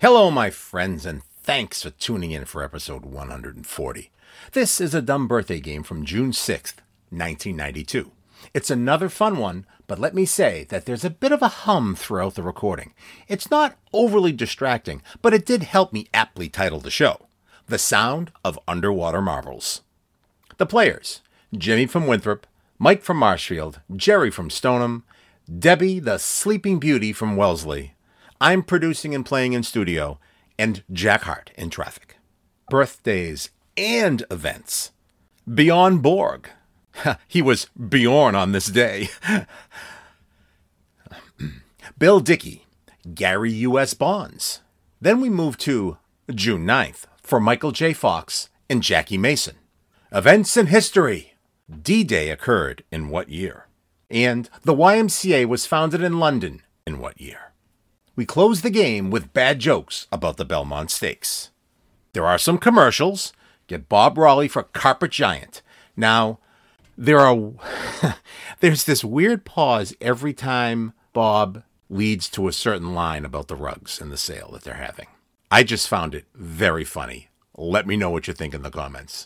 Hello, my friends, and thanks for tuning in for episode 140. This is a dumb birthday game from June 6th, 1992. It's another fun one, but let me say that there's a bit of a hum throughout the recording. It's not overly distracting, but it did help me aptly title the show, The Sound of Underwater Marbles. The players, Jimmy from Winthrop, Mike from Marshfield, Jerry from Stoneham, Debbie the Sleeping Beauty from Wellesley. I'm producing and playing in studio, and Jack Hart in traffic. Birthdays and events. Bjorn Borg. He was Bjorn on this day. Bill Dickey. Gary U.S. Bonds. Then we move to June 9th for Michael J. Fox and Jackie Mason. Events in history. D-Day occurred in what year? And the YMCA was founded in London in what year? We close the game with bad jokes about the Belmont Stakes. There are some commercials. Get Bob Raleigh for Carpet Giant. Now, there's this weird pause every time Bob leads to a certain line about the rugs and the sale that they're having. I just found it very funny. Let me know what you think in the comments.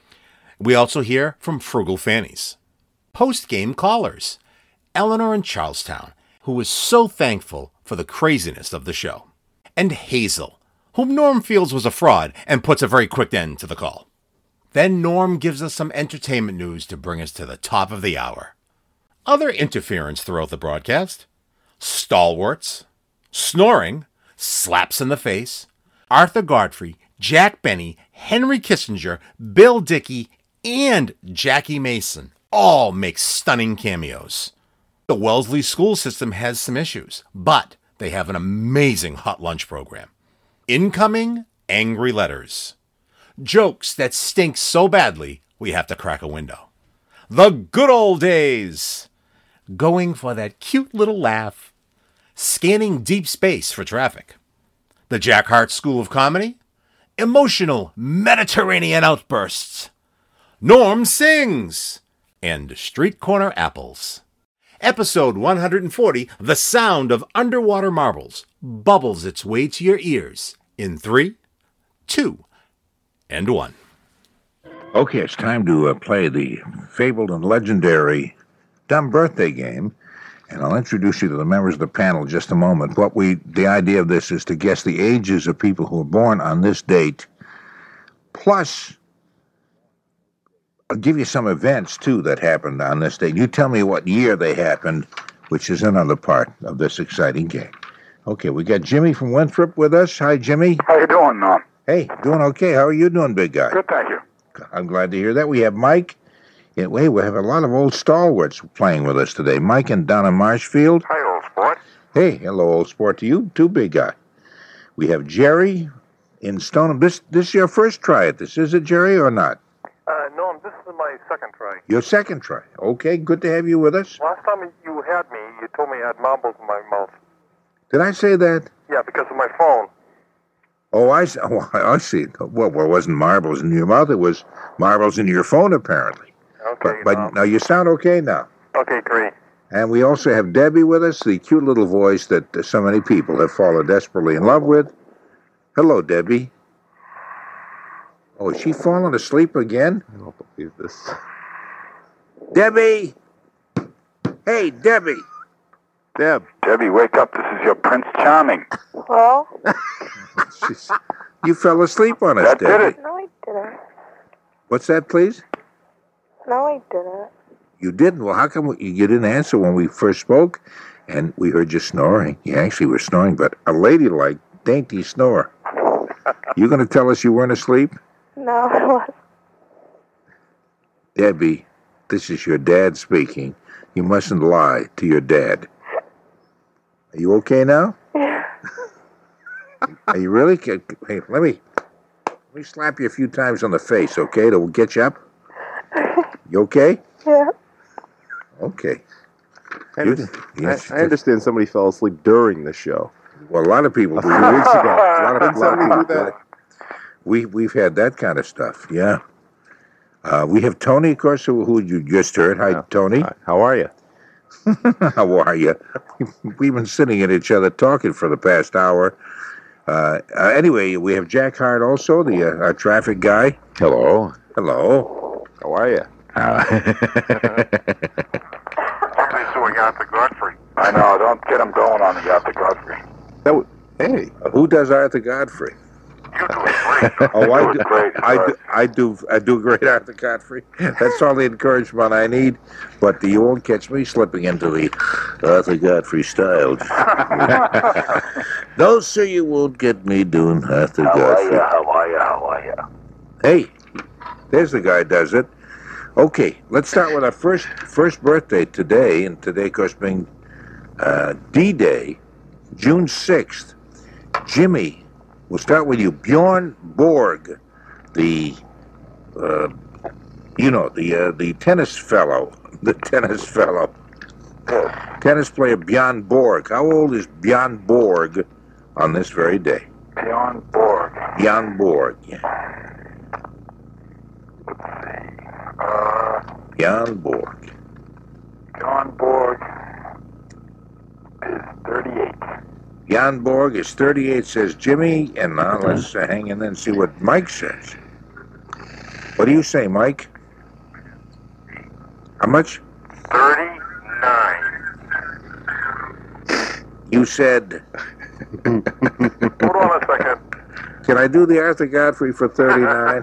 We also hear from Frugal Fannies. Post-game callers. Eleanor in Charlestown, who was so thankful for the craziness of the show. And Hazel, whom Norm feels was a fraud and puts a very quick end to the call. Then Norm gives us some entertainment news to bring us to the top of the hour. Other interference throughout the broadcast. Stalwarts. Snoring. Slaps in the face. Arthur Godfrey, Jack Benny, Henry Kissinger, Bill Dickey, and Jackie Mason all make stunning cameos. The Wellesley school system has some issues, but they have an amazing hot lunch program. Incoming angry letters. Jokes that stink so badly we have to crack a window. The good old days. Going for that cute little laugh. Scanning deep space for traffic. The Jack Hart School of Comedy. Emotional Mediterranean outbursts. Norm sings. And street corner apples. Episode 140, The Sound of Underwater Marbles, bubbles its way to your ears in 3, 2, and 1. Okay, it's time to play the fabled and legendary Dumb Birthday game, and I'll introduce you to the members of the panel in just a moment. The idea of this is to guess the ages of people who were born on this date, plus I'll give you some events, too, that happened on this date. You tell me what year they happened, which is another part of this exciting game. Okay, we got Jimmy from Winthrop with us. Hi, Jimmy. How you doing, Norm? Hey, doing okay. How are you doing, big guy? Good, thank you. I'm glad to hear that. We have Mike. Yeah, we have a lot of old stalwarts playing with us today. Mike and Donna Marshfield. Hi, old sport. Hey, hello, old sport to you, too, big guy. We have Jerry in Stoneham. This is your first try at this, is it, Jerry, or not? Norm, this is my second try. Your second try. Okay, good to have you with us. Last time you had me, you told me I had marbles in my mouth. Did I say that? Yeah, because of my phone. Oh, I see. Well, it wasn't marbles in your mouth. It was marbles in your phone, apparently. Okay, But now you sound okay now. Okay, great. And we also have Debbie with us, the cute little voice that so many people have fallen desperately in love with. Hello, Debbie. Oh, is she falling asleep again? I don't believe this. Debbie! Hey, Debbie! Deb. Debbie, wake up. This is your Prince Charming. Hello? You fell asleep on us, That Debbie. did it. No, I didn't. What's that, please? No, I didn't. You didn't? Well, how come you didn't answer when we first spoke? And we heard you snoring. You actually were snoring, but a ladylike, dainty snore. You going to tell us you weren't asleep? No, I wasn't. Debbie, this is your dad speaking. You mustn't lie to your dad. Are you okay now? Yeah. Are you really? Hey, let me slap you a few times on the face, okay? To get you up. You okay? Yeah. Okay. I understand somebody fell asleep during the show. Well, a lot of people do. 2 weeks ago. A lot of Somebody people do that. We've had that kind of stuff, yeah. We have Tony, of course, who you just heard. Hi, Tony. Hi, how are you? How are you? We've been sitting at each other talking for the past hour. Anyway, we have Jack Hart also, the traffic guy. Hello. Hello. How are you? Somebody's doing Arthur Godfrey. I know, don't get him going on the Arthur Godfrey. Hey. Who does Arthur Godfrey? You do it great. Oh, You do it great. I do great, Arthur Godfrey. That's all the encouragement I need. But you won't catch me slipping into the Arthur Godfrey style. No, sir, you won't get me doing Arthur Godfrey. How are you? Hey, there's the guy does it. Okay, let's start with our first birthday today, and today, of course, being D-Day, June 6th. Jimmy, we'll start with you. Bjorn Borg, the tennis fellow. The tennis fellow. Tennis player Bjorn Borg. How old is Bjorn Borg on this very day? Bjorn Borg. Bjorn Borg, yeah. Let's see. Bjorn Borg. Bjorn Borg is 38. Jan Borg is 38, says Jimmy, and now let's hang in there and see what Mike says. What do you say, Mike? How much? 39. You said... Hold on a second. Can I do the Arthur Godfrey for 39?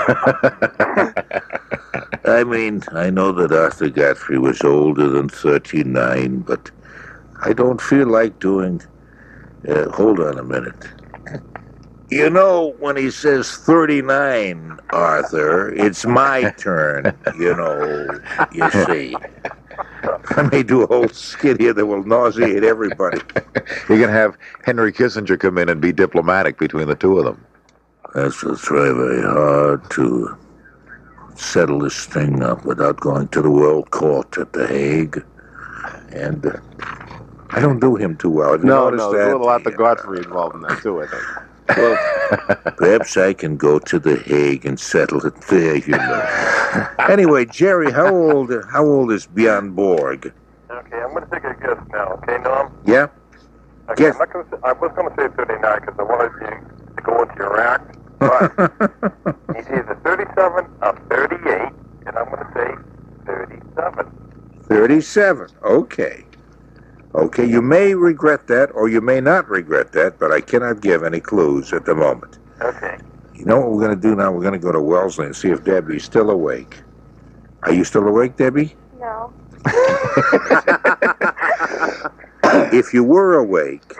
I mean, I know that Arthur Godfrey was older than 39, but I don't feel like doing... hold on a minute. You know, when he says 39, Arthur, it's my turn, you see. I may do a whole skit here that will nauseate everybody. You're going to have Henry Kissinger come in and be diplomatic between the two of them. That's what's very, very hard to settle this thing up without going to the World Court at The Hague. And I don't do him too well. Have you noticed that? There's a little Arthur Godfrey involved in that too, I think. Well, perhaps I can go to The Hague and settle it there, you know. Anyway, Jerry, how old is Bjorn Borg? Okay, I'm going to take a guess now. Okay, Norm? Yeah? Okay, Guess. I was going to say 39 because I wanted you to go into your act. But he's either 37 or 38, and I'm going to say 37. 37. Okay. Okay, you may regret that, or you may not regret that, but I cannot give any clues at the moment. Okay. You know what we're going to do now? We're going to go to Wellesley and see if Debbie's still awake. Are you still awake, Debbie? No. If you were awake,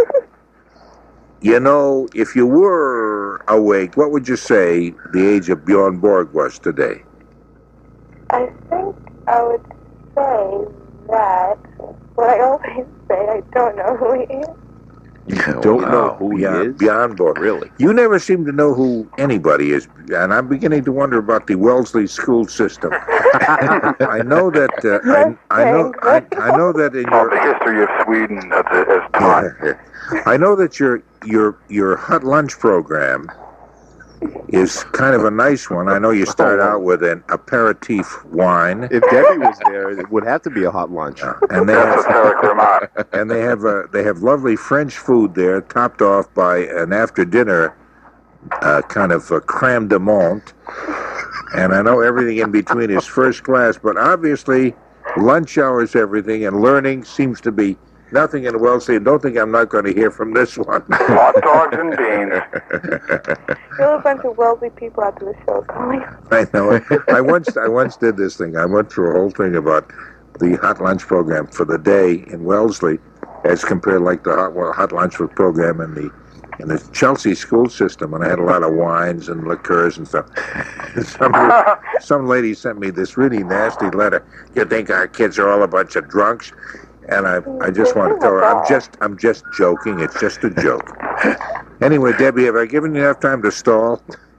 if you were awake, what would you say the age of Bjorn Borg was today? I think I would say that what I always say, I don't know who he is. You don't know who he is? Bjorn Borg. Really? You never seem to know who anybody is, and I'm beginning to wonder about the Wellesley school system. I know that. I know that in Oh, the your. history of Sweden as taught. I know that your hot lunch program is kind of a nice one. I know you start out with an aperitif wine. If Debbie was there, it would have to be a hot lunch. And That's a Eric Remarque. and they have lovely French food there, topped off by an after dinner kind of a crème de menthe. And I know everything in between is first class, but obviously lunch hour is everything, and learning seems to be nothing in Wellesley. Don't think I'm not going to hear from this one. Hot dogs and beans. You're a bunch of wealthy people after the show calling. I know it. I once did this thing. I went through a whole thing about the hot lunch program for the day in Wellesley, as compared like the hot lunch program in the Chelsea school system, and I had a lot of wines and liqueurs and stuff. Some lady sent me this really nasty letter. You think our kids are all a bunch of drunks? And I just want to tell her I'm just joking. It's just a joke. Anyway, Debbie, have I given you enough time to stall?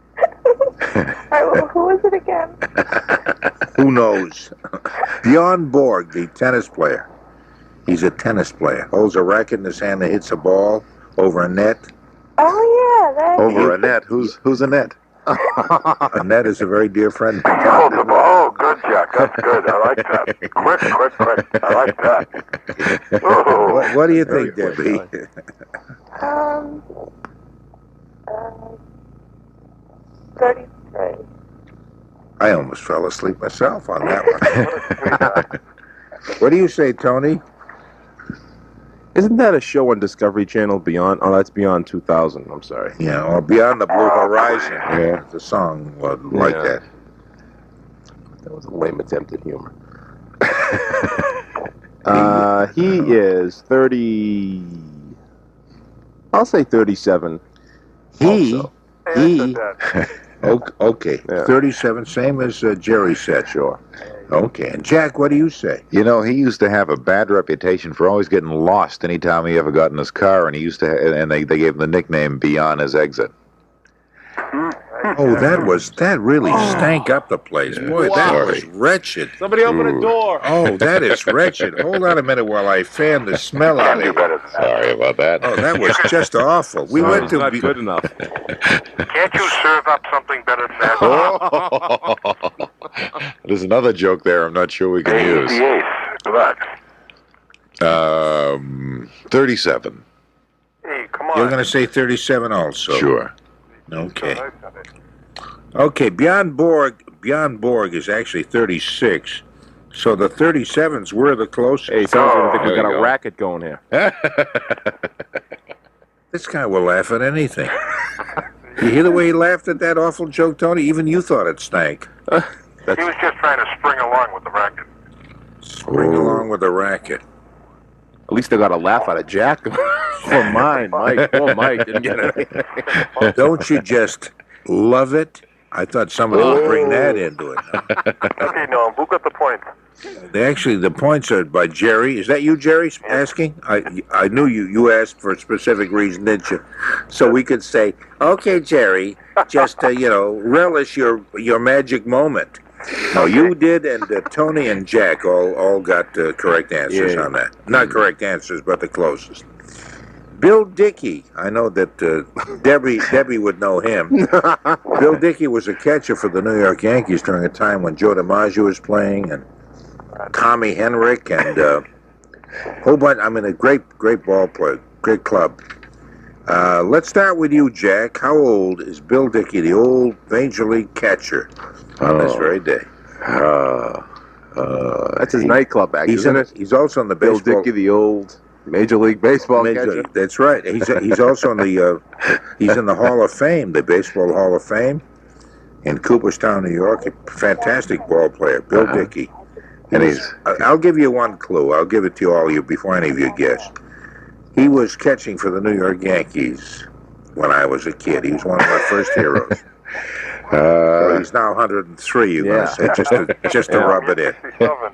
Who is it again? Who knows? Bjorn Borg, the tennis player. He's a tennis player. Holds a racket in his hand and hits a ball over a net. Oh, yeah. Over a net? Who's a net? A net is a very dear friend. Oh, good, Jack. That's good. I like that. Quick. I like that. Oh. What do you think, Debbie? 33. I almost fell asleep myself on that one. What do you say, Tony? Isn't that a show on Discovery Channel, Beyond? Oh, that's Beyond 2000. I'm sorry. Yeah, or Beyond the Blue Horizon. Yeah, the song was like that. That was a lame attempt at humor. He is 30. I'll say 37. He. That's Okay. Yeah. 37, same as Jerry said. Sure. Okay. And Jack, what do you say? You know, he used to have a bad reputation for always getting lost anytime he ever got in his car, and he used to, and they gave him the nickname Beyond His Exit. Oh, that really stank up the place. Boy, that was wretched. Somebody open a door. Oh, that is wretched. Hold on a minute while I fan the smell out of it. Sorry about that. Oh, that was just awful. We went to not good enough. Can't you serve up something better than that? There's another joke there I'm not sure we can use. Good luck. 37. Hey, come on. You're going to say 37 also. Sure. Okay. Okay, Bjorn Borg is actually 36. So the 37s were the closest. Hey, sounds like we there got you a go. racket going here. This guy will laugh at anything. You hear the way he laughed at that awful joke, Tony? Even you thought it stank. He was just trying to spring along with the racket. Spring along with the racket. At least I got a laugh out of Jack. For mine, Mike. Poor Mike didn't get it. Don't you just love it? I thought somebody would bring that into it. Okay, Noam, who got the point? Actually, the points are by Jerry. Is that you, Jerry, asking? I knew you asked for a specific reason, didn't you? So we could say, okay, Jerry, just, relish your magic moment. No, you did, and Tony and Jack all got correct answers on that. Not correct answers, but the closest. Bill Dickey, I know that Debbie would know him. Bill Dickey was a catcher for the New York Yankees during a time when Joe DiMaggio was playing, and Tommy Henrik, and a whole bunch. I mean, a great ball player, great club. Let's start with you, Jack. How old is Bill Dickey, the old Major League catcher, on this very day? That's his nightclub act, isn't it? He's also on the Bill baseball. Dickey, the old Major League Baseball catcher. That's right. He's also on the he's in the Hall of Fame, the Baseball Hall of Fame, in Cooperstown, New York. A fantastic ball player, Bill Dickey. And I'll give you one clue. I'll give it to all you before any of you guess. He was catching for the New York Yankees when I was a kid. He was one of my first heroes. So he's now 103. You're going to say just to rub it in.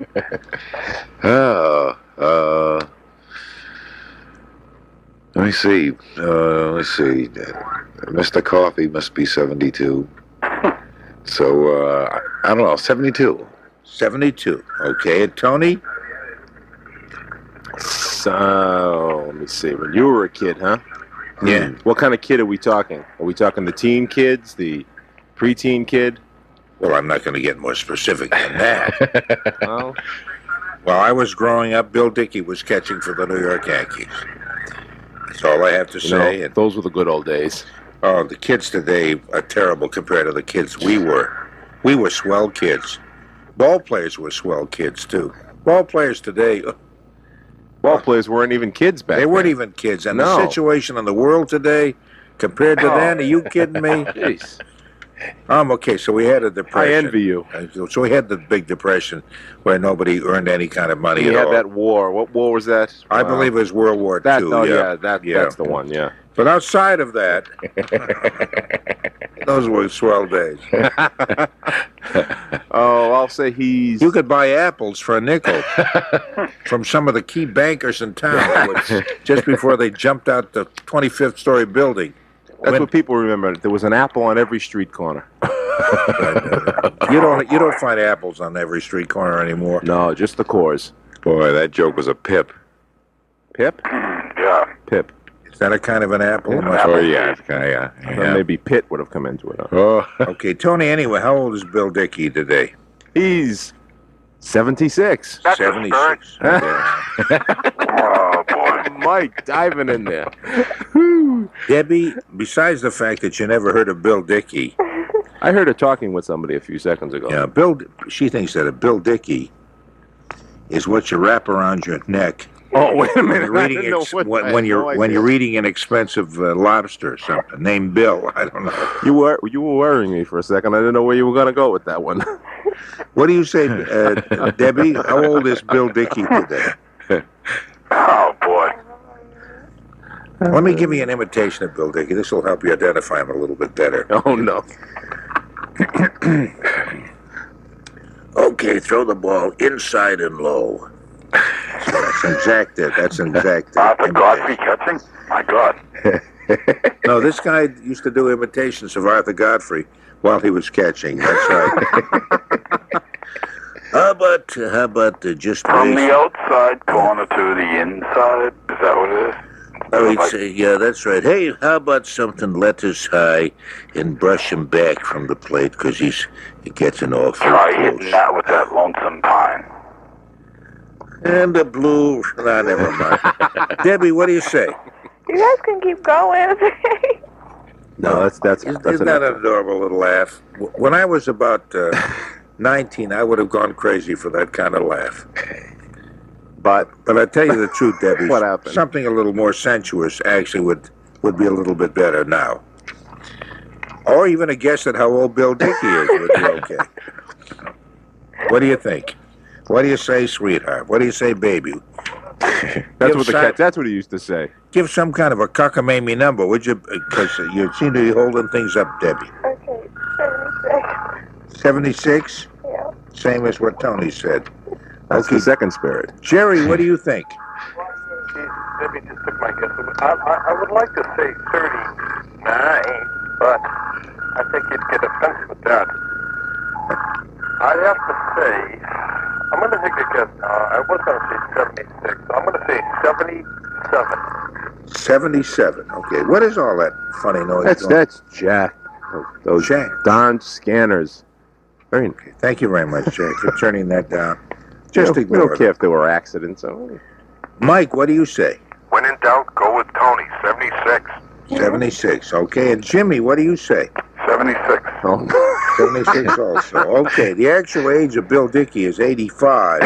Let me see. Let's see. Mr. Coffee must be 72. So, I don't know, 72. 72. Okay, and Tony? So, let me see. When you were a kid, huh? Yeah. What kind of kid are we talking? Are we talking the teen kids, the preteen kid? Well, I'm not going to get more specific than that. Well, While I was growing up, Bill Dickey was catching for the New York Yankees. That's all I have to say. And, those were the good old days. oh, the kids today are terrible compared to the kids we were. We were swell kids. Ball players were swell kids, too. Ball players today, Ball players weren't even kids back they then. weren't even kids. And No. the situation in the world today, compared to then, are you kidding me? Jeez. Okay, so we had a I depression. envy you. So we had the big depression where nobody earned any kind of money You at had all. that war. What war was that? I believe it was World War II. that. Oh, yeah. that's the one. Yeah. But outside of that, those were swell days. Oh, I'll say he's. You could buy apples for a nickel from some of the key bankers in town just before they jumped out the 25th story building. That's what people remember. There was an apple on every street corner. You don't find apples on every street corner anymore. No, just the cores. Boy, that joke was a pip. Pip? Yeah. Pip. Is that a kind of an apple? Oh, yeah. Yeah. Then maybe Pitt would have come into it. Huh? Oh, Okay, Tony, anyway, how old is Bill Dickey today? He's 76. That's 76. Oh, boy. Mike diving in there. Debbie, besides the fact that you never heard of Bill Dickey, I heard her talking with somebody a few seconds ago. she thinks that a Bill Dickey is what you wrap around your neck Oh, wait a minute. when you're eating an expensive lobster or something named Bill. I don't know. You were worrying me for a second. I didn't know where you were going to go with that one. What do you say, Debbie? How old is Bill Dickey today? Oh, boy. Let me give you an imitation of Bill Dickey. This will help you identify him a little bit better. Oh, no. Okay, throw the ball inside and low. So that's exact. That's an exact. Arthur Godfrey catching? My God. No, this guy used to do imitations of Arthur Godfrey while he was catching. That's right. How about just From raise- the outside corner to the inside? Is that what it is? Oh, he'd say, yeah, that's right. Hey, how about something lettuce high and brush him back from the plate because he gets an awful Try close. hitting that with that lonesome pine. And the blue. No, never mind. Debbie, what do you say? You guys can keep going. No, that's Isn't that an adorable little laugh? When I was about 19, I would have gone crazy for that kind of laugh. But I tell you the truth, Debbie. What happened? Something a little more sensuous actually would be a little bit better now. Or even a guess at how old Bill Dickey is would be okay. What do you think? What do you say, sweetheart? What do you say, baby? That's what he used to say. Give some kind of a cockamamie number, would you? Because you seem to be holding things up, Debbie. Okay, 76. 76? Yeah. Same as what Tony said. That's the second spirit. Jerry, what do you think? Debbie just took my guess. I would like to say 39, but I think you'd get offensive with that. I'd have to say, I'm going to take a guess now. I was going to say 76. So I'm going to say 77. 77. Okay. What is all that funny noise? That's Jack. Those Jack. darn scanners. Very nice. Okay. Thank you very much, Jack, for turning that down. Just we ignore don't care it. if there were accidents. So. Mike, what do you say? When in doubt, go with Tony. 76. 76. Okay. And Jimmy, what do you say? 76. Oh. 76 also. Okay. The actual age of Bill Dickey is 85.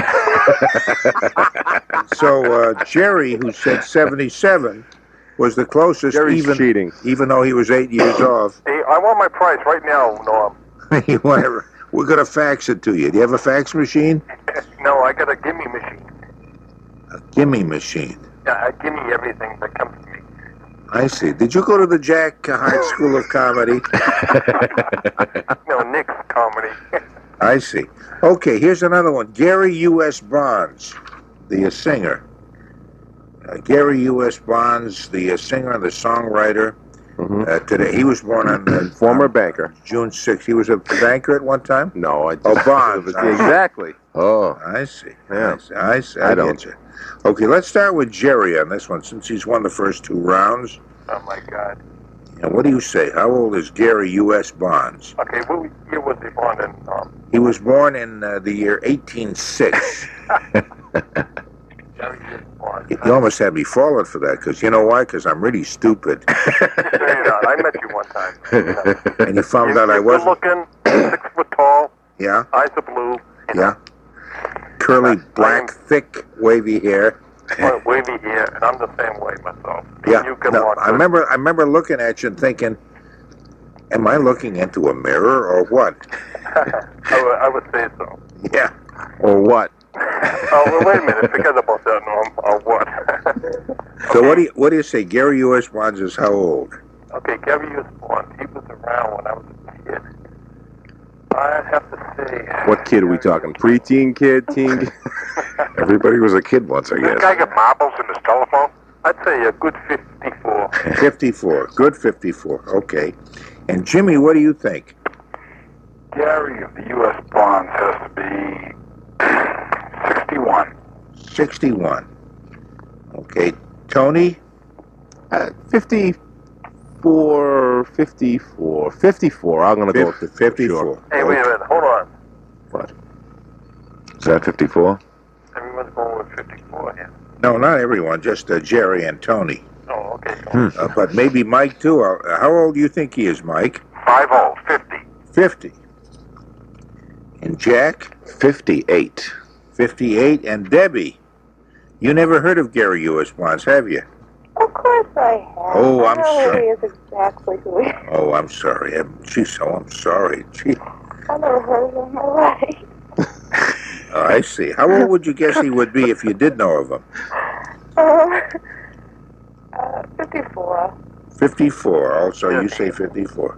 So Jerry, who said 77, was the closest. Jerry's cheating. Even though he was 8 years off. Hey, I want my price right now, Norm. We're going to fax it to you. Do you have a fax machine? No, I got a gimme machine. A gimme machine. Yeah, give me everything that comes to me. I see. Did you go to the Jack Hart School of Comedy? No, Nick's comedy. I see. Okay, here's another one. Gary U.S. Bonds, the singer. Gary U.S. Bonds, the singer and the songwriter. Today, he was born on Former banker. June 6th. He was a banker at one time? No, I just... Oh, Bonds. Exactly. Oh, I see. Yeah. I don't. get you. Okay, let's start with Jerry on this one, since he's won the first 2 rounds. Oh, my God. And what do you say? How old is Gary U.S. Bonds? Okay, what year was he born in? He was born in the year 1806. Jerry was born. You almost had me falling for that, because you know why? Because I'm really stupid. I met you one time. And you found out I You're wasn't. good looking, 6 foot tall, Yeah, eyes are blue. yeah. Curly, black, thick, wavy hair. Wavy hair, and I'm the same way myself. Yeah. You can No, walk I remember looking at you and thinking, am I looking into a mirror or what? I would say so. Yeah. Or what? Oh, well, wait a minute. Forget about that, Norm. Or what? So what do you say? Gary U.S. Bonds is how old? Okay, Gary was born. He was around when I was a kid. I'd have to say... What kid are we talking? Preteen kid? Teen kid? Everybody was a kid once, I This guess. guy got marbles in his telephone? I'd say a good 54. 54. Good 54. Okay. And Jimmy, what do you think? Gary of the U.S. Bonds has to be 61. 61. Okay. Tony? 54. 54. I'm going to go with the 54. Sure. Hey, wait a minute. Hold on. What? Is that 54? Everyone's going with 54 here. No, not everyone, just Jerry and Tony. Oh, okay. But maybe Mike, too. How old do you think he is, Mike? 50. 50. And Jack? 58. 58. And Debbie? You never heard of Gary U.S. Bonds, have you? Of course I have. Oh, I'm I know sorry. he is exactly who he is. Oh, I'm sorry. I'm sorry. Gee. I never heard of him in my life. Oh, I see. How old would you guess he would be if you did know of him? 54. 54. Also, you say 54.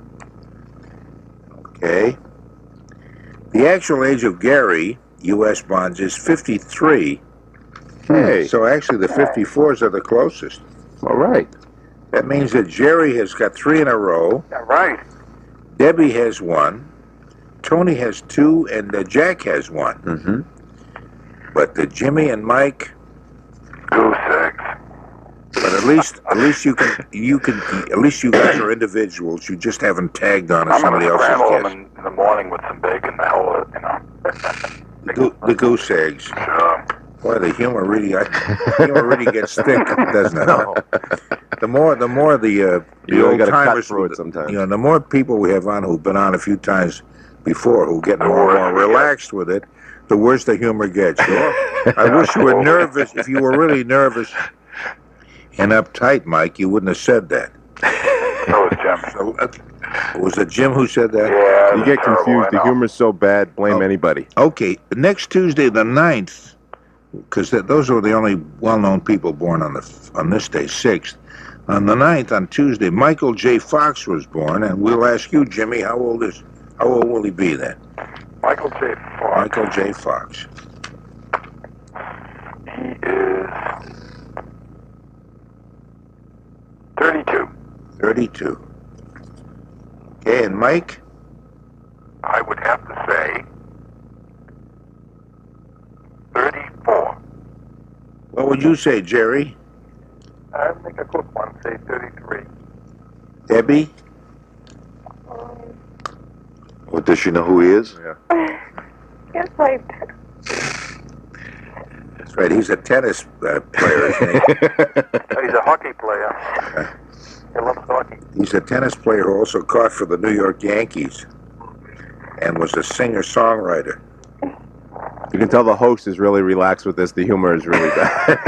Okay. The actual age of Gary U.S. Bonds is 53. Hey. So actually, the 54s are the closest. All right. That means that Jerry has got 3 in a row. Yeah, right. Debbie has 1. Tony has 2, and Jack has 1. Mm-hmm. But Jimmy and Mike. 2 6. But at least you can at least you guys are individuals. You just haven't tagged on I'm somebody gonna else's scramble guess. them in the morning with some bacon, the hell, The goose eggs. Sure. Boy, the humor really gets thick, doesn't it? No. The more the You old gotta cut timers, through it sometimes. you know, the more people we have on who've been on a few times before, who get more and more relaxed with it, the worse the humor gets. I wish you were nervous. If you were really nervous and uptight, Mike, you wouldn't have said that. So is Jim. So, was it Jim who said that? Yeah. You get terrible, confused. I The know. humor's so bad, blame Oh. anybody. Okay, next Tuesday, the 9th, because those are the only well-known people born on this day, 6th. On the 9th, on Tuesday, Michael J. Fox was born, and we'll ask you, Jimmy, how old will he be then? Michael J. Fox. Michael J. Fox. He is 32. 32. Okay, and Mike? I would have to say 34. What would you say, Jerry? I think a quick one, say 33. Debbie? What, does she know who he is? Yes, I do. That's right, he's a tennis player, isn't he? He's a hockey player. He loves hockey. He's a tennis player who also caught for the New York Yankees and was a singer-songwriter. You can tell the host is really relaxed with this. The humor is really bad.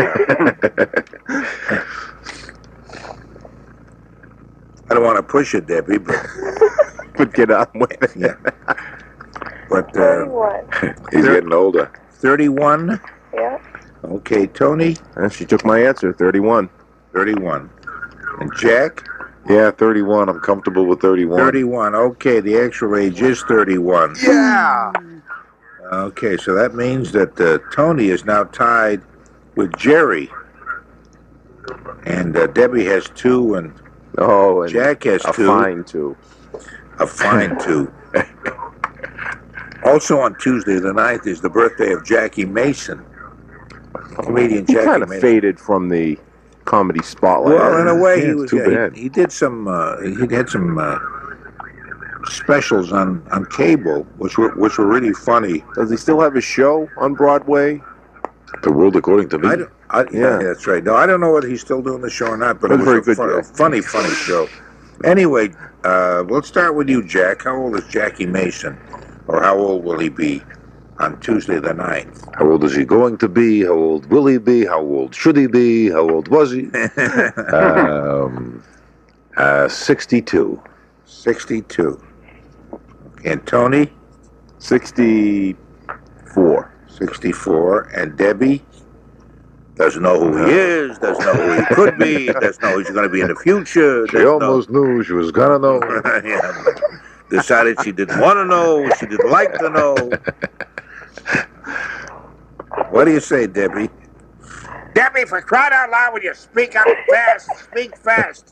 I don't want to push it, Debbie, but But get on with it. yeah. But 31. He's getting older. 31. Yeah. Okay, Tony, And she took my answer, 31. 31. And Jack, Yeah, 31. I'm comfortable with 31. 31. Okay, the actual age is 31. Yeah! Okay, so that means that Tony is now tied with Jerry. And Debbie has 2, and Oh, and Jack has a 2. fine, too. A fine 2. Also on Tuesday, the 9th, is the birthday of Jackie Mason. Comedian He Jackie kind of Mason. faded from the comedy spotlight. Well, in a way, Yeah, he it's was. too Yeah, bad. he did some. He had some specials on cable, which were really funny. Does he still have his show on Broadway? The world according to me. Yeah, Yeah. that's right. No, I don't know whether he's still doing the show or not, but It it was was very a good, fun, Joe. a funny show. Anyway, let's start with you, Jack. How old is Jackie Mason, or how old will he be on Tuesday the 9th? How old is he going to be? How old will he be? How old should he be? How old was he? 62. 62. And Tony, 64. 64. And Debbie doesn't know who he is, doesn't know who he could be, doesn't know who he's going to be in the future. She doesn't know- almost knew she was gonna know. yeah, but decided she didn't want to know, she didn't like to know. What do you say, Debbie? Debbie, for crying out loud, will you speak up fast? Speak fast.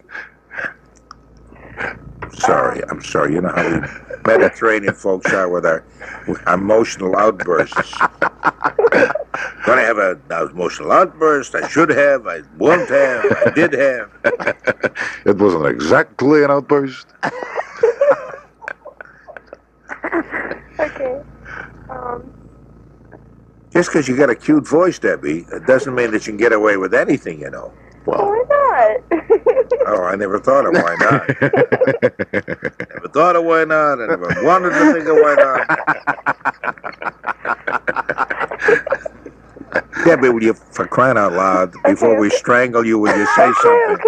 I'm sorry. You know how we Mediterranean folks are with our emotional outbursts. Gonna have an emotional outburst. I should have. I won't have. I did have. It wasn't exactly an outburst. Okay. Just because you got a cute voice, Debbie, it doesn't mean that you can get away with anything, you know. Why not? Oh, I never thought of why not. Never thought of why not. I never wanted to think of why not. Debbie, will you, for crying out loud, before we strangle you, will you say something?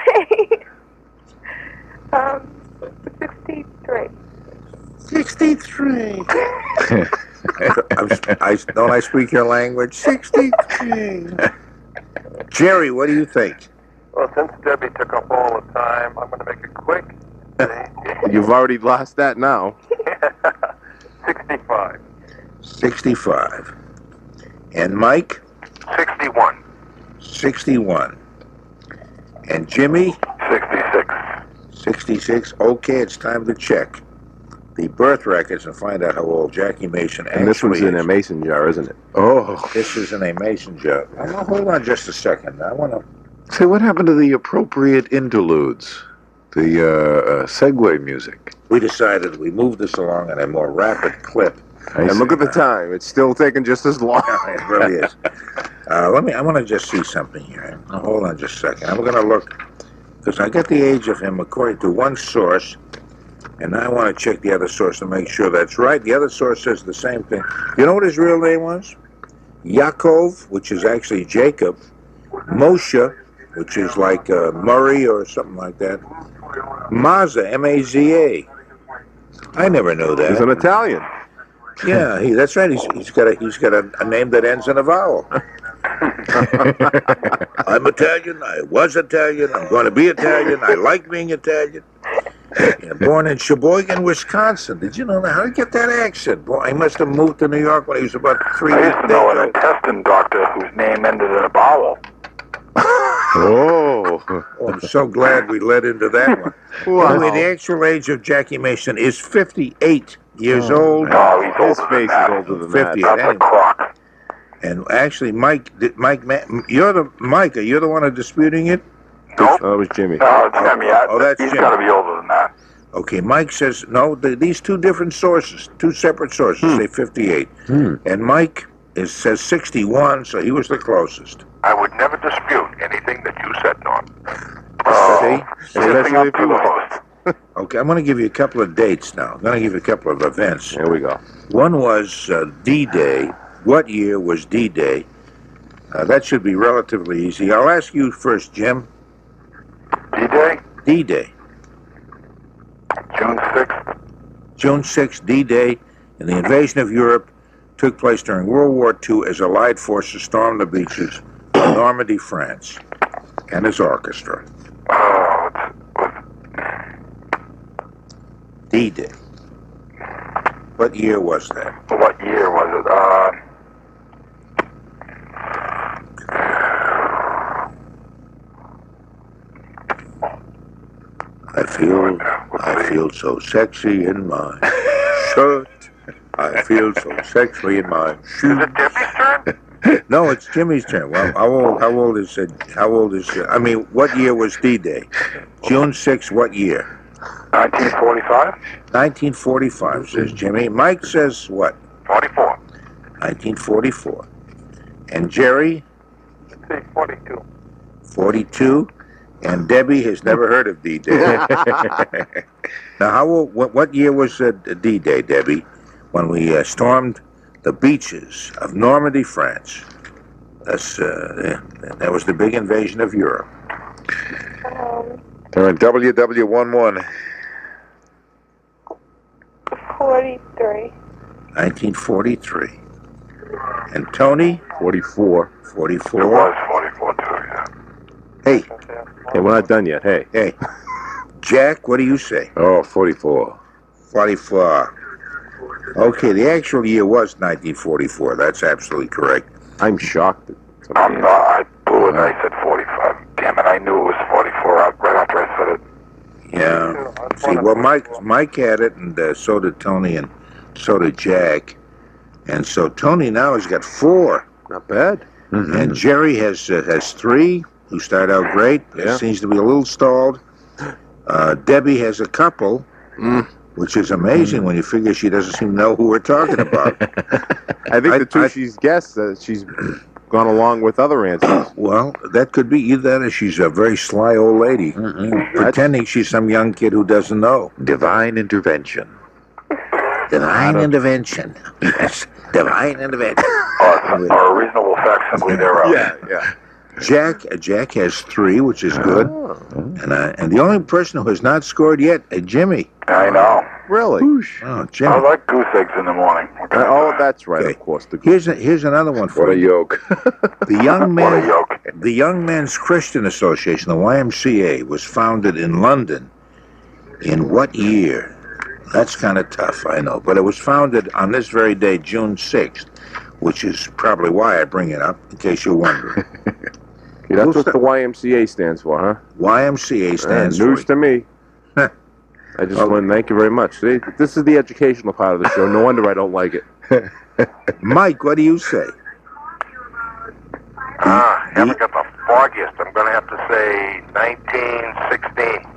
Okay. 63. 63. Don't I speak your language? 63. Jerry, what do you think? Well, since Debbie took up all the time, I'm going to make it quick. You've already lost that now. 65. 65. And Mike? 61. 61. And Jimmy? 66. 66. Okay, it's time to check the birth records and find out how old Jackie Mason actually is. And this one's in a mason jar, isn't it? Oh. This is in a mason jar. Now, hold on just a second. I want to... Say, what happened to the appropriate interludes? The segue music? We decided we moved this along at a more rapid clip. And look at the time. It's still taking just as long. It really is. I want to just see something here. Now, hold on just a second. I'm going to look, because I got the age of him according to one source, and I want to check the other source to make sure that's right. The other source says the same thing. You know what his real name was? Yaakov, which is actually Jacob. Moshe, which is like Murray or something like that. Maza, M-A-Z-A. I never knew that. He's an Italian. Yeah, that's right. He's got a name that ends in a vowel. I'm Italian. I was Italian. I'm going to be Italian. I like being Italian. Yeah, born in Sheboygan, Wisconsin. Did you know that? How did he get that accent? Boy, he must have moved to New York when he was about 3 years old. I used to know an intestine doctor whose name ended in a vowel. Oh. I'm so glad we led into that one. Wow. Anyway, the actual age of Jackie Mason is 58 years old. No, he's His older face than is that. older than 50. that. That's a clock. And actually, Mike, you're the one who's disputing it? Nope. Oh, it was Jimmy. No, it's Jimmy. That's He's Jimmy. got to be older than that. Okay, Mike says, no, these two different sources, two separate sources say 58. And Mike says 61, so he was the closest. I would never dispute anything that you said, Norm. See? Especially if you host. Okay, I'm going to give you a couple of dates now. I'm going to give you a couple of events. Here we go. One was D-Day. What year was D-Day? That should be relatively easy. I'll ask you first, Jim. D-Day? D-Day. June 6th. June 6th, D-Day, and the invasion of Europe took place during World War II as Allied forces stormed the beaches of Normandy, France, and his orchestra. Oh, D-Day. What year was that? what year was it? I feel so sexy in my shirt. I feel so sexy in my shoes. Is it Debbie's turn? No, it's Jimmy's turn. Well, how old is I mean, what year was D-Day? June 6th, what year? 1945? 1945, says Jimmy. Mike says what? 44. 1944. And Jerry? Let's say 42. 42. And Debbie has never heard of D-Day. Now, what year was D-Day, Debbie, when we stormed the beaches of Normandy, France? That was the big invasion of Europe. They're in WW11. 43. 1943. And Tony? 44. 44. It was 44 too, yeah. Hey, Hey, we're not done yet. Hey. Jack, what do you say? Oh, 44. 44. Okay, the actual year was 1944. That's absolutely correct. I'm shocked. I'm not. I blew it. I said 45. Damn it, I knew it was 44 right after I said it. Yeah. See, well, Mike had it, and so did Tony, and so did Jack. And so Tony now has got 4. Not bad. Mm-hmm. And Jerry has 3, who started out great. Yeah. Seems to be a little stalled. Debbie has a couple. which is amazing when you figure she doesn't seem to know who we're talking about. I think the two she's guessed, she's gone along with other answers. Well, that could be either that or she's a very sly old lady, pretending she's some young kid who doesn't know. Divine intervention. Divine intervention. Yes, divine intervention. Or a reasonable facsimile thereof. Yeah. Jack has 3, which is good. And the only person who has not scored yet, Jimmy. I know. Really? Oh, Jimmy. I like goose eggs in the morning. Oh, that's right, Okay. of course. Here's another one for What a you. yoke. The Young What a Man, yoke. the Young Men's Christian Association, the YMCA, was founded in London. In what year? That's kind of tough, I know, but it was founded on this very day, June 6th, which is probably why I bring it up, in case you're wondering. Okay, that's what the YMCA stands for, huh? YMCA stands News for. to me. I just want to thank you very much. See, this is the educational part of the show. No wonder I don't like it. Mike, what do you say? Haven't got the foggiest. I'm going to have to say 1916.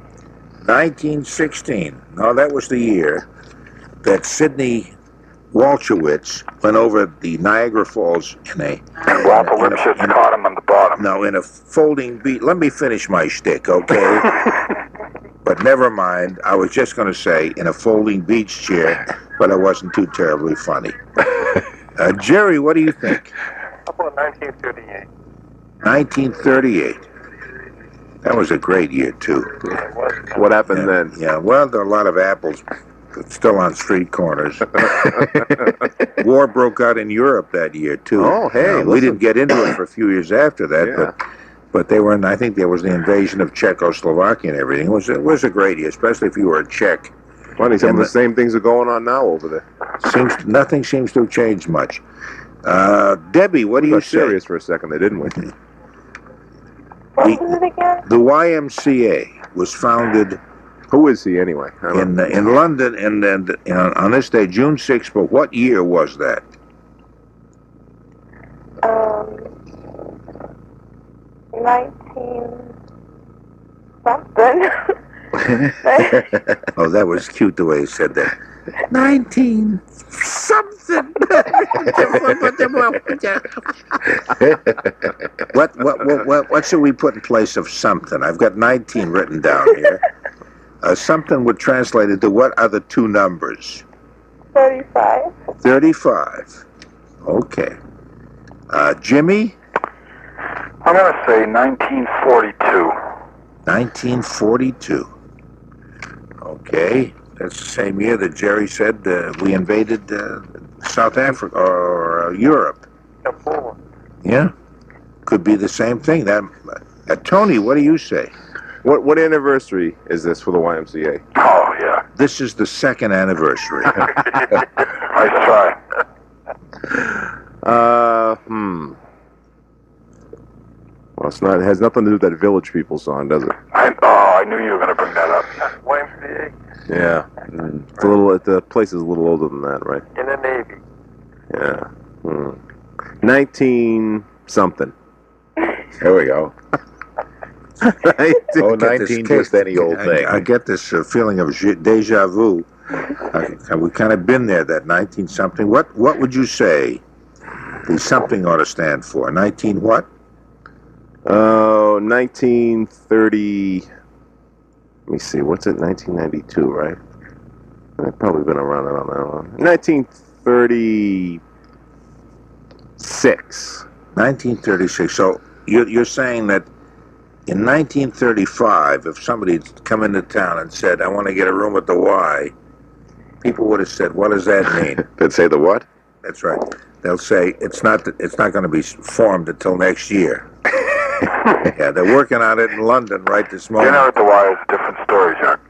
1916. No, that was the year that Sidney Walchowitz went over the Niagara Falls in a... And Walter Lipschitz caught him on the bottom. No, in a folding beach. Let me finish my shtick, okay? But never mind. I was just going to say in a folding beach chair, but it wasn't too terribly funny. Jerry, what do you think? How about 1938? 1938. That was a great year, too. What happened then? Yeah, well, there are a lot of apples still on street corners. War broke out in Europe that year, too. Oh, hey, we didn't get into it for a few years after that, Yeah. but they were, I think there was the invasion of Czechoslovakia and everything. It was a great year, especially if you were a Czech. Funny, some of And the same things are going on now over there. Nothing seems to have changed much. Debbie, what do We you got say? serious for a second there, didn't we? What was it again? The YMCA was founded Who is he anyway? I don't know. in London and on this day, June 6th, but what year was that? 19 something. Oh, that was cute the way he said that. 19 something. What should we put in place of something? I've got 19 written down here. Something would translate into what are the two numbers? 35. 35. Okay. Jimmy? I'm going to say 1942. 1942. Okay. That's the same year that Jerry said we invaded South Africa or Europe. Yeah. Could be the same thing. Tony, what do you say? What anniversary is this for the YMCA? Oh, yeah. This is the second anniversary. Nice try. Well, it has nothing to do with that Village People song, does it? I knew you were going to bring that up. YMCA Yeah. It's a little. The place is a little older than that, right? in the Navy. Yeah. 19 something. There we go. Oh, 19, just any old thing. I get this feeling of deja vu. We've kind of been there, that 19-something. What would you say the something ought to stand for? 19 what? 1930. Let me see. What's it? 1992, right? I've probably been around that long. 1936. 1936. So you're saying that in 1935, if somebody had come into town and said, "I want to get a room at the Y," people would have said, "What does that mean?" They'd say the what? That's right. They'll say it's not going to be formed until next year. Yeah, they're working on it in London right this moment. Dinner at the Y is a different story, Jack.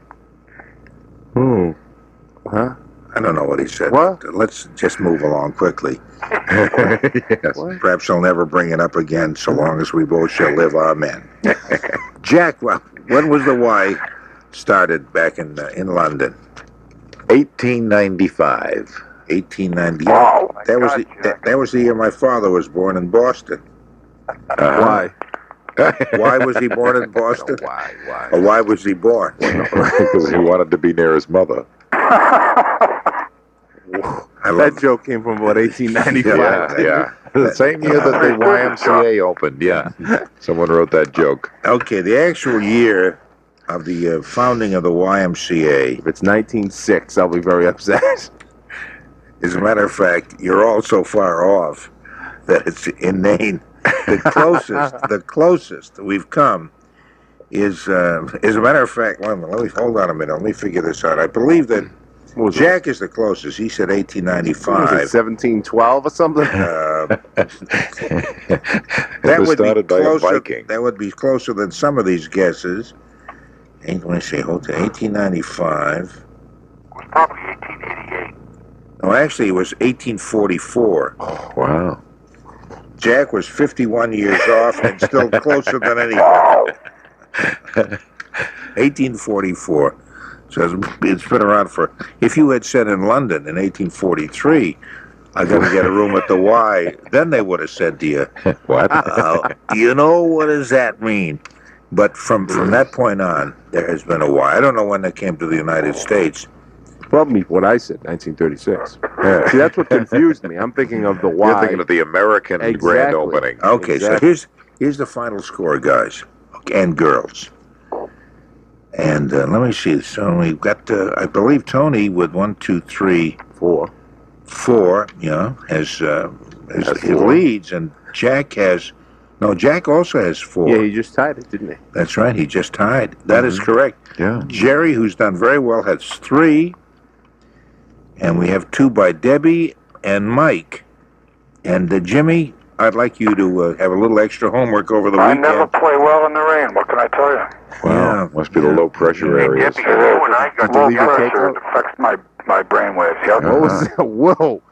Huh? I don't know what he said. What? Let's just move along quickly. Yes. Perhaps he'll never bring it up again, so long as we both shall live, amen. Jack, when was the Y started back in London? 1895. 1890. Wow, my that was God, Jack. that was the year my father was born in Boston. Why? Why was he born in Boston? Why? Or why was he born? Because he wanted to be near his mother. That joke came from about 1895. Yeah. The same year that the YMCA opened, yeah. Someone wrote that joke. Okay, the actual year of the founding of the YMCA. If it's 1906, I'll be very upset. As a matter of fact, you're all so far off that it's inane. The closest we've come is, as a matter of fact, let me hold on a minute. Let me figure this out. I believe that Jack is the closest. He said 1895. 1712 or something? That would be started by a closer. Viking. That would be closer than some of these guesses. Let me see. 1895. It was probably 1888. No, actually, it was 1844. Oh, wow. Jack was 51 years off and still closer than anybody. 1844. So it's been around for. If you had said in London in 1843, I got to get a room at the Y, then they would have said to you, What? you know, what does that mean? But from that point on, there has been a Y. I don't know when they came to the United States. Probably what I said, 1936. See, that's what confused me. I'm thinking of the Y. You're thinking of the American grand Exactly. opening. Okay, Exactly. so here's the final score, guys and girls. And let me see. So we've got, I believe, Tony with 1, 2, 3, 4. Yeah, has he leads, and Jack has. No, Jack also has 4. Yeah, he just tied it, didn't he? That's right. He just tied. That is correct. Yeah. Jerry, who's done very well, has 3. And we have 2 by Debbie and Mike. And Jimmy, I'd like you to have a little extra homework over the I weekend. never play well in the rain. What can I tell you? Wow. Must be the low pressure areas. Debbie, you and I got Did you low leave your pressure. tape It affects my brain waves. Yep. What was that? Whoa.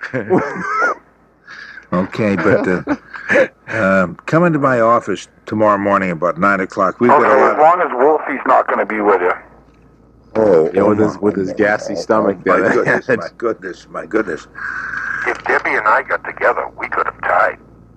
Okay, but come into my office tomorrow morning about 9 o'clock. We've got a Okay, lot as long as Wolfie's not going to be with you. Yeah, with his gassy stomach my there. goodness, my goodness. If Debbie and I got together, we could have tied.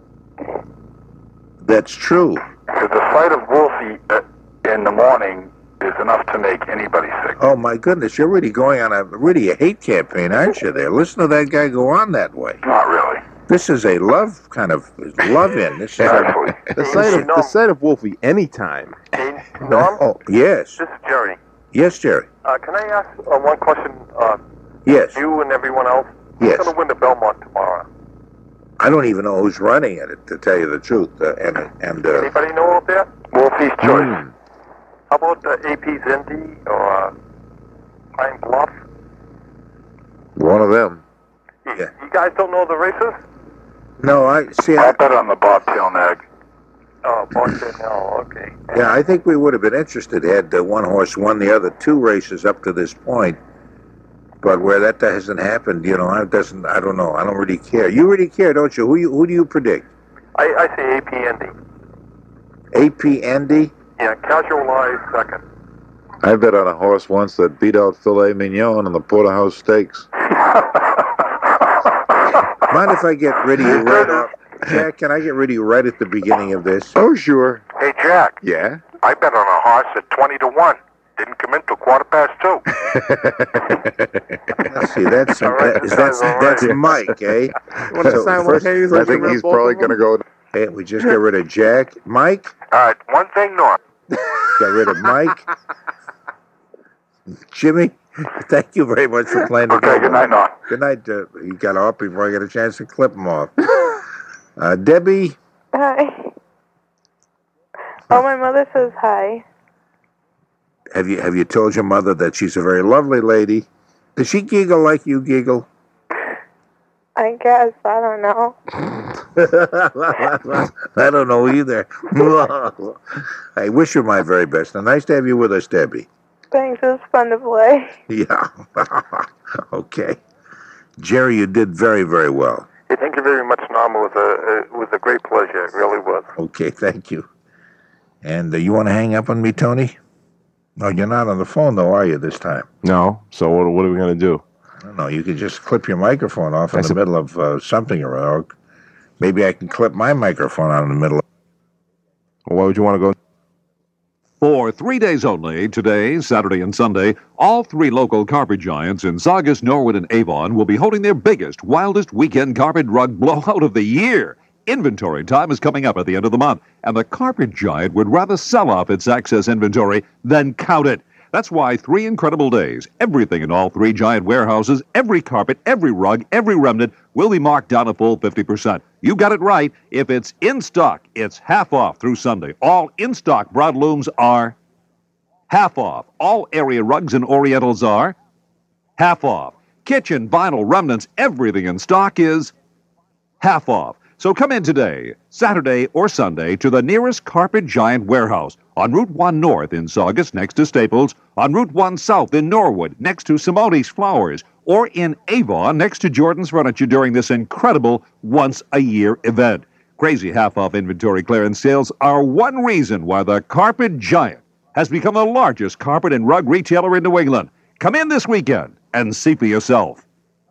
That's true. Because the sight of Wolfie in the morning is enough to make anybody sick. Oh, my goodness, you're really going on a hate campaign, aren't you there? Listen to that guy go on that way. Not really. This is a love kind of love-in. This is Actually. The sight of Wolfie anytime. Hey, Norm, Oh, yes. this is Jerry. Yes, Jerry. Can I ask one question? Yes. You and everyone else? Yes. Who's going to win the Belmont tomorrow? I don't even know who's running it, to tell you the truth. Anybody know out there? Wolfie's choice. How about AP's Indy or Pine Bluff? One of them. Yeah. You guys don't know the races? No, I bet on the Bobtail Nag. Oh, Bobtail Nag, okay. Yeah, I think we would have been interested had one horse won the other 2 races up to this point. But where that hasn't happened, I don't know. I don't really care. You really care, don't you? Who do you predict? I say AP Indy. AP Andy? Yeah, Casual Eye second. I bet on a horse once that beat out Filet Mignon in the Porterhouse Stakes. Mind if I get rid of you right off? Jack, can I get rid of you right at the beginning of this? Oh, sure. Hey, Jack, Yeah? I bet on a horse at 20 to 1. Didn't come in till 2:15. Let's see, that's Mike, eh? Want to sign one? Hey, I think he's probably going to go. Hey, we just got rid of Jack. Mike? All right, one thing, Norm. Got rid of Mike. Jimmy, thank you very much for playing the Okay, good night, Norm. Good night. You got off before I get a chance to clip them off. Debbie? Hi. Oh, my mother says hi. Have you told your mother that she's a very lovely lady? Does she giggle like you giggle? I guess. I don't know. I don't know either. I wish you my very best. And nice to have you with us, Debbie. Thanks. It was fun to play. Yeah. Okay. Jerry, you did very, very well. Hey, thank you very much, Norm. It was a great pleasure. It really was. Okay, thank you. And you want to hang up on me, Tony? No, you're not on the phone, though, are you, this time? No. So what are we going to do? I don't know. You could just clip your microphone off in the middle of something or other. Maybe I can clip my microphone out in the middle. Why would you want to go? For 3 days only, today, Saturday, and Sunday, all 3 local carpet giants in Saugus, Norwood, and Avon will be holding their biggest, wildest weekend carpet rug blowout of the year. Inventory time is coming up at the end of the month, and the carpet giant would rather sell off its excess inventory than count it. That's why 3 incredible days, everything in all 3 giant warehouses, every carpet, every rug, every remnant will be marked down a full 50%. You got it right. If it's in stock, it's half off through Sunday. All in-stock broadlooms are half off. All area rugs and orientals are half off. Kitchen, vinyl, remnants, everything in stock is half off. So come in today, Saturday or Sunday, to the nearest Carpet Giant warehouse on Route 1 North in Saugus next to Staples, on Route 1 South in Norwood next to Simone's Flowers, or in Avon next to Jordan's Furniture during this incredible once-a-year event. Crazy half-off inventory clearance sales are one reason why the Carpet Giant has become the largest carpet and rug retailer in New England. Come in this weekend and see for yourself.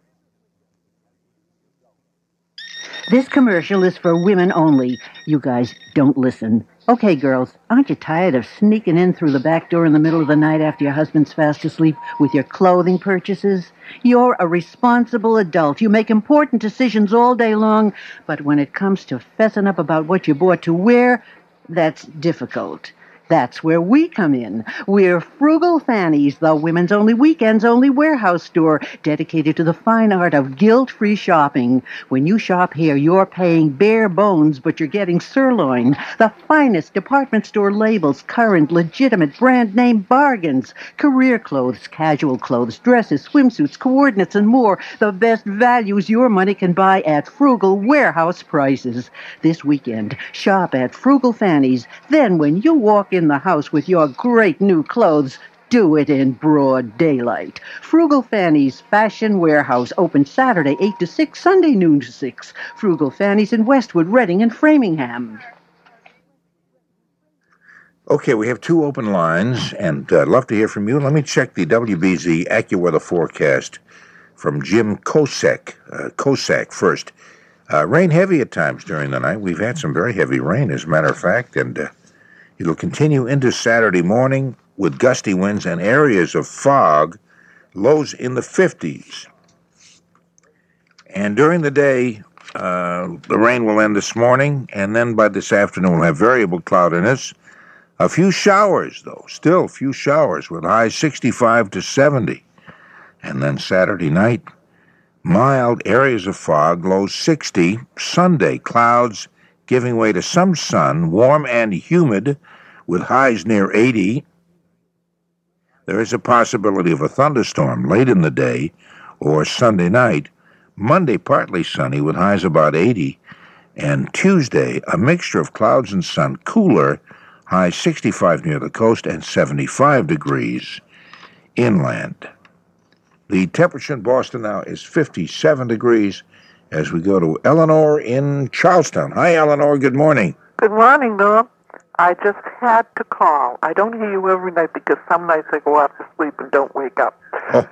This commercial is for women only. You guys don't listen. Okay, girls, aren't you tired of sneaking in through the back door in the middle of the night after your husband's fast asleep with your clothing purchases? You're a responsible adult. You make important decisions all day long, but when it comes to fessing up about what you bought to wear, that's difficult. That's where we come in. We're Frugal Fannies, the women's only weekends only warehouse store dedicated to the fine art of guilt-free shopping. When you shop here, you're paying bare bones, but you're getting sirloin, the finest department store labels, current, legitimate brand name bargains, career clothes, casual clothes, dresses, swimsuits, coordinates, and more. The best values your money can buy at Frugal warehouse prices. This weekend, shop at Frugal Fannies. Then when you walk in the house with your great new clothes, do it in broad daylight. Frugal Fannies Fashion Warehouse, open Saturday 8 to 6, Sunday noon to 6. Frugal Fannies in Westwood, Reading, and Framingham. Okay, we have 2 open lines, and I'd love to hear from you. Let me check the WBZ AccuWeather forecast from Jim Kosak first. Rain heavy at times during the night. We've had some very heavy rain, as a matter of fact, and it'll continue into Saturday morning with gusty winds and areas of fog, lows in the 50s. And during the day, the rain will end this morning, and then by this afternoon we'll have variable cloudiness. A few showers, though, still a few showers with highs 65 to 70. And then Saturday night, mild areas of fog, lows 60. Sunday, clouds giving way to some sun, warm and humid, with highs near 80. There is a possibility of a thunderstorm late in the day or Sunday night. Monday, partly sunny with highs about 80. And Tuesday, a mixture of clouds and sun, cooler, highs 65 near the coast and 75 degrees inland. The temperature in Boston now is 57 degrees as we go to Eleanor in Charlestown. Hi, Eleanor. Good morning. Good morning, Norm. I just had to call. I don't hear you every night because some nights I go off to sleep and don't wake up. Oh.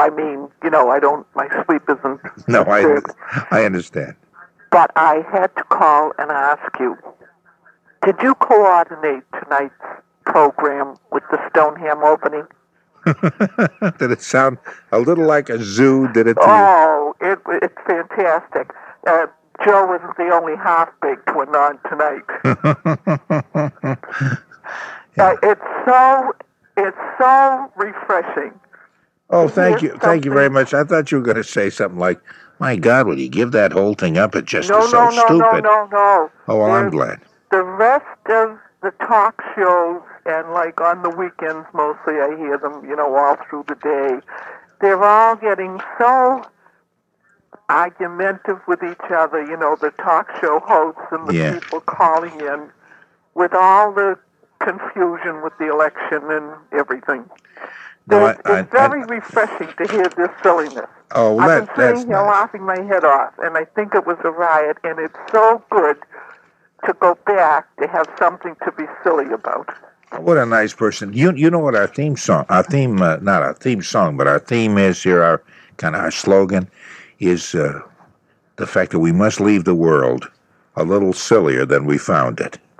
My sleep isn't No, I understand. But I had to call and ask you, did you coordinate tonight's program with the Stoneham opening? Did it sound a little like a zoo, did it to you? Oh, it's fantastic. Joe isn't the only half-baked one on tonight. It's so refreshing. Oh, thank you. Thank you very much. I thought you were going to say something like, my God, would you give that whole thing up? It just is so stupid. No. Oh, well, I'm glad. The rest of the talk shows, and like on the weekends mostly, I hear them, all through the day. They're all getting so argumentative with each other, the talk show hosts and the people calling in with all the confusion with the election and everything. It's very refreshing to hear this silliness. Oh, well, I've been sitting here laughing my head off, and I think it was a riot, and it's so good to go back to have something to be silly about. What a nice person. You know what our theme song, not our theme song, but our theme is here, our slogan is the fact that we must leave the world a little sillier than we found it.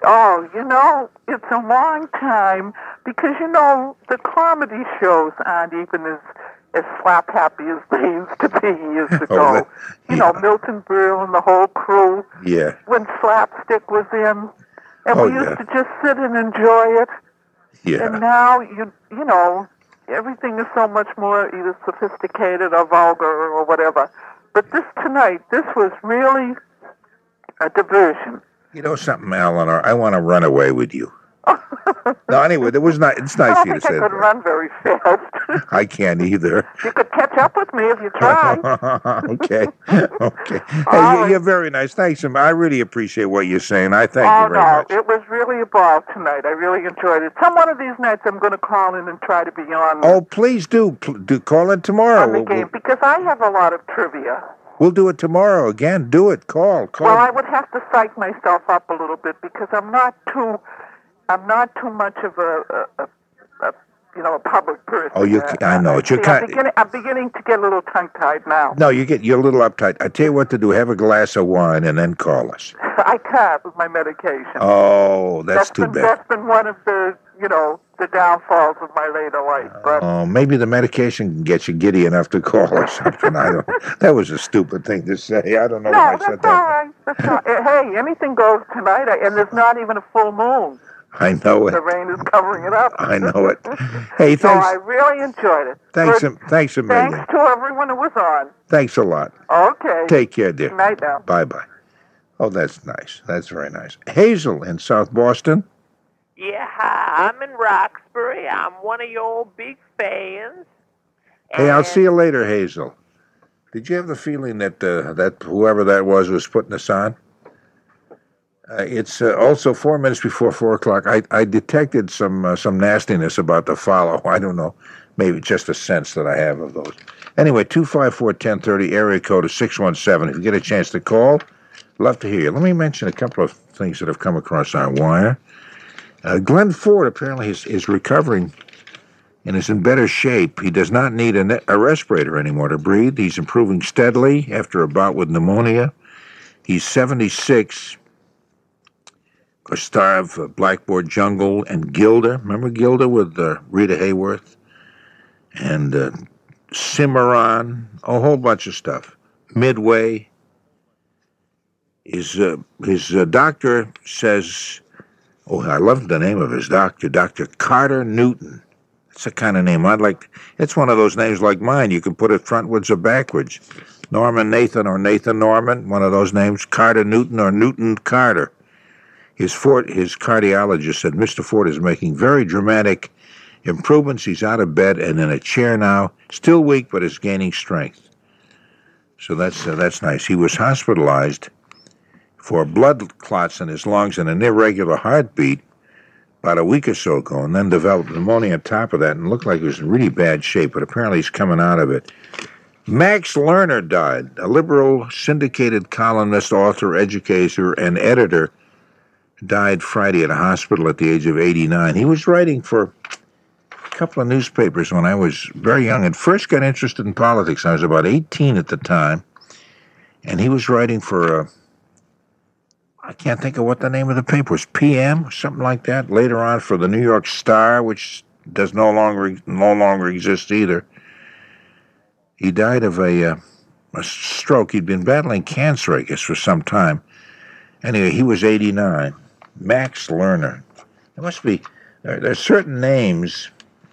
Oh, it's a long time because, the comedy shows aren't even as slap happy as they used to be years ago. Milton Berle and the whole crew. Yeah. When Slapstick was in. And we used to just sit and enjoy it. Yeah. And now, everything is so much more either sophisticated or vulgar or whatever. But this was really a diversion. You know something, Eleanor? I want to run away with you. No, anyway, it's nice of you to say that. I don't think I could run very fast. I can't either. You could catch up with me if you tried. Okay. Hey, you're very nice. Thanks. I really appreciate what you're saying. I thank you very much. It was really a ball tonight. I really enjoyed it. One of these nights I'm going to call in and try to be on. Oh, please do. Do call in tomorrow. On the game, because I have a lot of trivia. We'll do it tomorrow. Again, do it. Call. Well, I would have to psych myself up a little bit because I'm not too much of a public person. Oh, I know. I'm beginning to get a little tongue-tied now. No, you're a little uptight. I tell you what to do. Have a glass of wine and then call us. I can't with my medication. Oh, that's too bad. That's been one of the downfalls of my later life. But maybe the medication can get you giddy enough to call or something. That was a stupid thing to say. I don't know why I said that. All right. That's all right. Hey, anything goes tonight, and there's not even a full moon. I know it. The rain is covering it up. I know it. Hey, thanks. So I really enjoyed it. Thanks a million. Thanks to everyone who was on. Thanks a lot. Okay. Take care, dear. Good night now. Bye-bye. Oh, that's nice. That's very nice. Hazel in South Boston. Yeah, I'm in Roxbury. I'm one of your big fans. Hey, I'll see you later, Hazel. Did you have the feeling that that whoever that was putting us on? It's also 4 minutes before 4 o'clock. I detected some nastiness about the follow. I don't know. Maybe just a sense that I have of those. Anyway, 254-1030, area code is 617. If you get a chance to call, love to hear you. Let me mention a couple of things that have come across our wire. Glenn Ford apparently is recovering and is in better shape. He does not need a respirator anymore to breathe. He's improving steadily after a bout with pneumonia. He's 76. A star of Blackboard Jungle and Gilda. Remember Gilda with Rita Hayworth? And Cimarron. A whole bunch of stuff. Midway. His doctor says... Oh, I love the name of his doctor. Dr. Carter Newton. That's the kind of name I'd like. It's one of those names like mine. You can put it frontwards or backwards. Norman Nathan or Nathan Norman. One of those names. Carter Newton or Newton Carter. His cardiologist said Mr. Ford is making very dramatic improvements. He's out of bed and in a chair now. Still weak, but is gaining strength. So that's nice. He was hospitalized for blood clots in his lungs and an irregular heartbeat about a week or so ago, and then developed pneumonia on top of that and looked like he was in really bad shape, but apparently he's coming out of it. Max Lerner died, a liberal syndicated columnist, author, educator, and editor, died Friday at a hospital at the age of 89. He was writing for a couple of newspapers when I was very young and first got interested in politics. I was about 18 at the time, and he was writing for, I can't think of what the name of the paper was, PM, something like that. Later on for the New York Star, which does no longer exist either. He died of a stroke. He'd been battling cancer, I guess, for some time. Anyway, he was 89. Max Lerner. There must be, there are certain names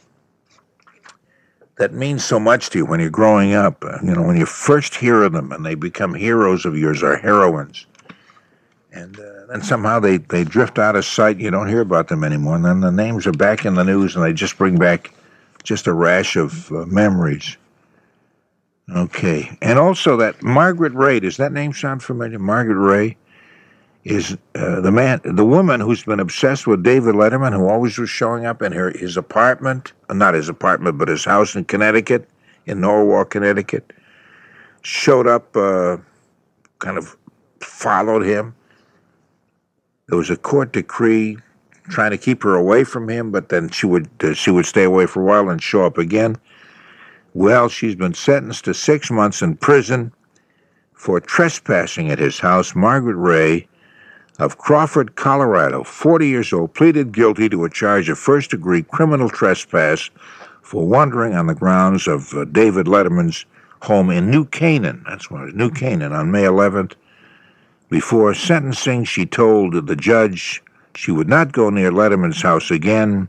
that mean so much to you when you're growing up. When you first hear of them and they become heroes of yours or heroines. And then somehow they drift out of sight. You don't hear about them anymore. And then the names are back in the news and they just bring back just a rash of memories. Okay. And also that Margaret Ray, does that name sound familiar? Margaret Ray is the woman who's been obsessed with David Letterman, who always was showing up in his apartment, not his apartment, but his house in Connecticut, in Norwalk, Connecticut. Showed up, kind of followed him. There was a court decree trying to keep her away from him, but then she would stay away for a while and show up again. Well, she's been sentenced to 6 months in prison for trespassing at his house. Margaret Ray, of Crawford, Colorado, 40 years old, pleaded guilty to a charge of first-degree criminal trespass for wandering on the grounds of David Letterman's home in New Canaan. That's what it was, New Canaan, on May 11th. Before sentencing, she told the judge she would not go near Letterman's house again,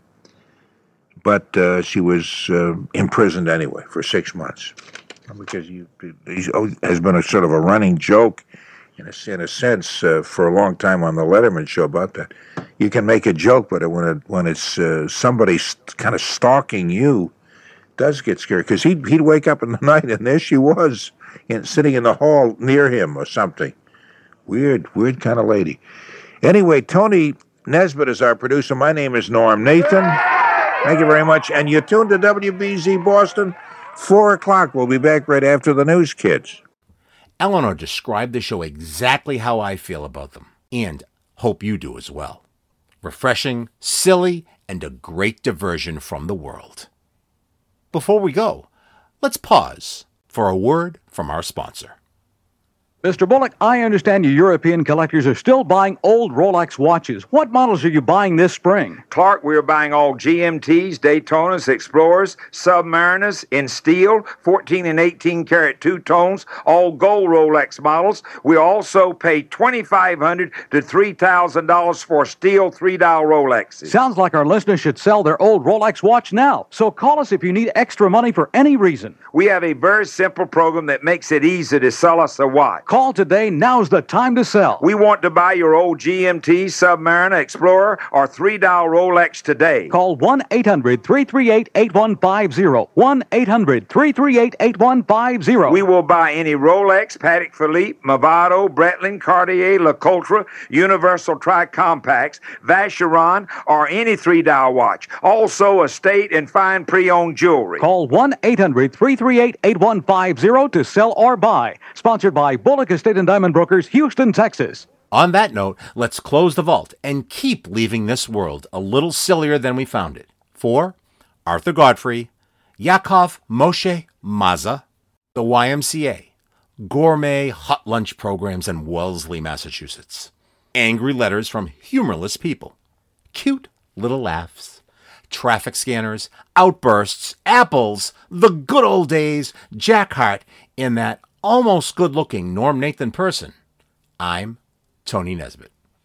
but she was imprisoned anyway for 6 months. Because he has been a sort of a running joke, in a sense, for a long time on the Letterman show about that. You can make a joke, but when it's somebody kind of stalking you, it does get scary. Because he'd wake up in the night, and there she was, sitting in the hall near him or something. Weird kind of lady. Anyway, Tony Nesbitt is our producer. My name is Norm Nathan. Thank you very much. And you're tuned to WBZ Boston, 4 o'clock. We'll be back right after the news, kids. Eleanor described the show exactly how I feel about them, and hope you do as well. Refreshing, silly, and a great diversion from the world. Before we go, let's pause for a word from our sponsor. Mr. Bullock, I understand you European collectors are still buying old Rolex watches. What models are you buying this spring? Clark, we're buying all GMTs, Daytonas, Explorers, Submariners in steel, 14 and 18 karat two-tones, all gold Rolex models. We also pay $2,500 to $3,000 for steel 3-dial Rolexes. Sounds like our listeners should sell their old Rolex watch now. So call us if you need extra money for any reason. We have a very simple program that makes it easy to sell us a watch. Call today. Now's the time to sell. We want to buy your old GMT, Submariner, Explorer, or 3-dial Rolex today. Call 1-800-338-8150. 1-800-338-8150. We will buy any Rolex, Patek Philippe, Movado, Breitling, Cartier, LeCoultre, Universal Tri-Compacts, Vacheron, or any 3-dial watch. Also, estate and fine pre-owned jewelry. Call 1-800-338-8150 to sell or buy. Sponsored by Bullock Estate and Diamond Brokers, Houston, Texas. On that note, let's close the vault and keep leaving this world a little sillier than we found it. For Arthur Godfrey, Yakov Moshe Maza, the YMCA, gourmet hot lunch programs in Wellesley, Massachusetts, angry letters from humorless people, cute little laughs, traffic scanners, outbursts, apples, the good old days, Jack Hart, in that almost good-looking Norm Nathan person. I'm Tony Nesbitt.